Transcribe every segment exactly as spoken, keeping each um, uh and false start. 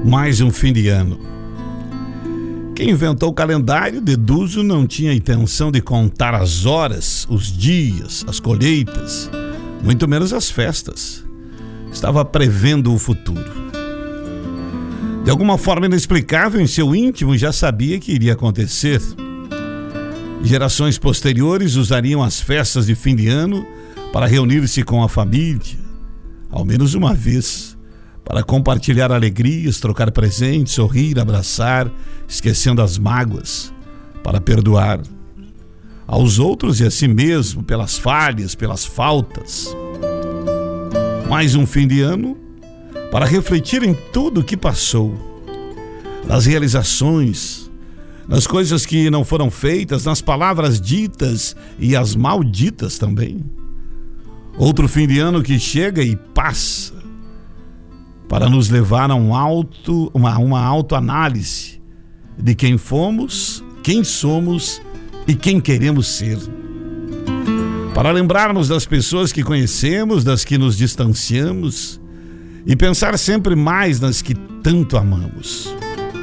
Mais um fim de ano. Quem inventou o calendário, deduzo, não tinha intenção de contar as horas, os dias, as colheitas, muito menos as festas. Estava prevendo o futuro. De alguma forma inexplicável, em seu íntimo já sabia que iria acontecer. Gerações posteriores usariam as festas de fim de ano para reunir-se com a família, ao menos uma vez, para compartilhar alegrias, trocar presentes, sorrir, abraçar, esquecendo as mágoas, para perdoar aos outros e a si mesmo pelas falhas, pelas faltas. Mais um fim de ano para refletir em tudo o que passou, nas realizações, nas coisas que não foram feitas, nas palavras ditas e as malditas também. Outro fim de ano que chega e passa, para nos levar a um auto, uma, uma autoanálise de quem fomos, quem somos e quem queremos ser. Para lembrarmos das pessoas que conhecemos, das que nos distanciamos e pensar sempre mais nas que tanto amamos.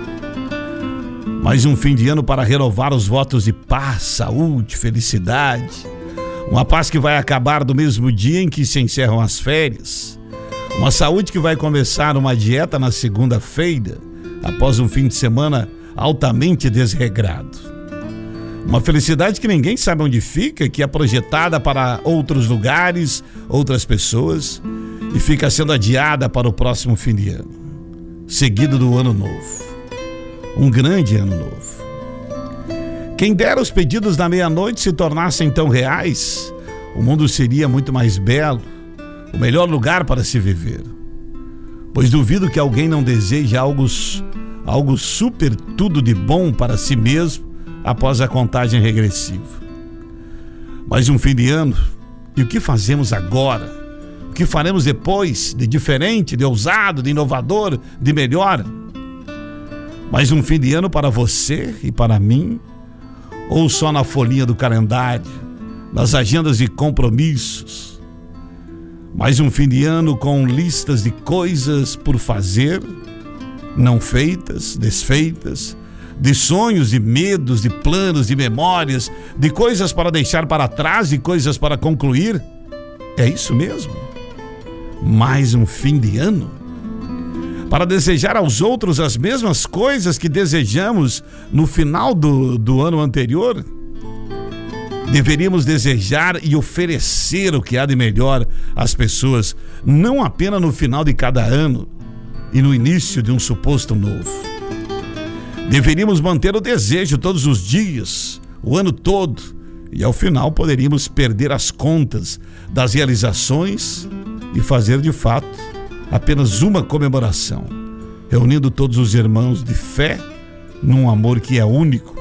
Mais um fim de ano para renovar os votos de paz, saúde, felicidade. Uma paz que vai acabar do mesmo dia em que se encerram as férias. Uma saúde que vai começar uma dieta na segunda-feira, após um fim de semana altamente desregrado. Uma felicidade que ninguém sabe onde fica, que é projetada para outros lugares, outras pessoas, e fica sendo adiada para o próximo fim de ano, seguido do ano novo. Um grande ano novo. Quem dera os pedidos da meia-noite se tornassem tão reais, o mundo seria muito mais belo, o melhor lugar para se viver. Pois duvido que alguém não deseje algo, algo super tudo de bom para si mesmo após a contagem regressiva. Mais um fim de ano, e o que fazemos agora? O que faremos depois de diferente, de ousado, de inovador, de melhor? Mais um fim de ano para você e para mim? Ou só na folhinha do calendário, nas agendas de compromissos? Mais um fim de ano com listas de coisas por fazer, não feitas, desfeitas, de sonhos, de medos, de planos, de memórias, de coisas para deixar para trás e coisas para concluir? É isso mesmo? Mais um fim de ano? Para desejar aos outros as mesmas coisas que desejamos no final do, do ano anterior? Deveríamos desejar e oferecer o que há de melhor às pessoas, não apenas no final de cada ano e no início de um suposto novo. Deveríamos manter o desejo todos os dias, o ano todo, e ao final poderíamos perder as contas das realizações e fazer de fato apenas uma comemoração, reunindo todos os irmãos de fé num amor que é único.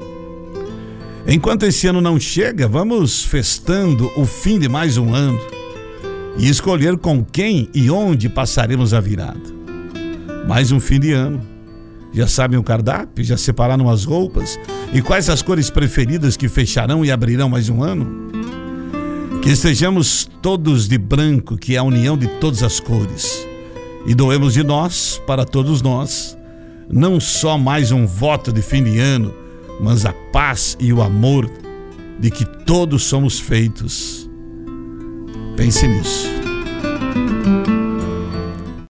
Enquanto esse ano não chega, vamos festando o fim de mais um ano e escolher com quem e onde passaremos a virada. Mais um fim de ano. Já sabem o cardápio? Já separaram as roupas? E quais as cores preferidas que fecharão e abrirão mais um ano? Que estejamos todos de branco, que é a união de todas as cores, e doemos de nós para todos nós, não só mais um voto de fim de ano, mas a paz e o amor de que todos somos feitos. Pense nisso.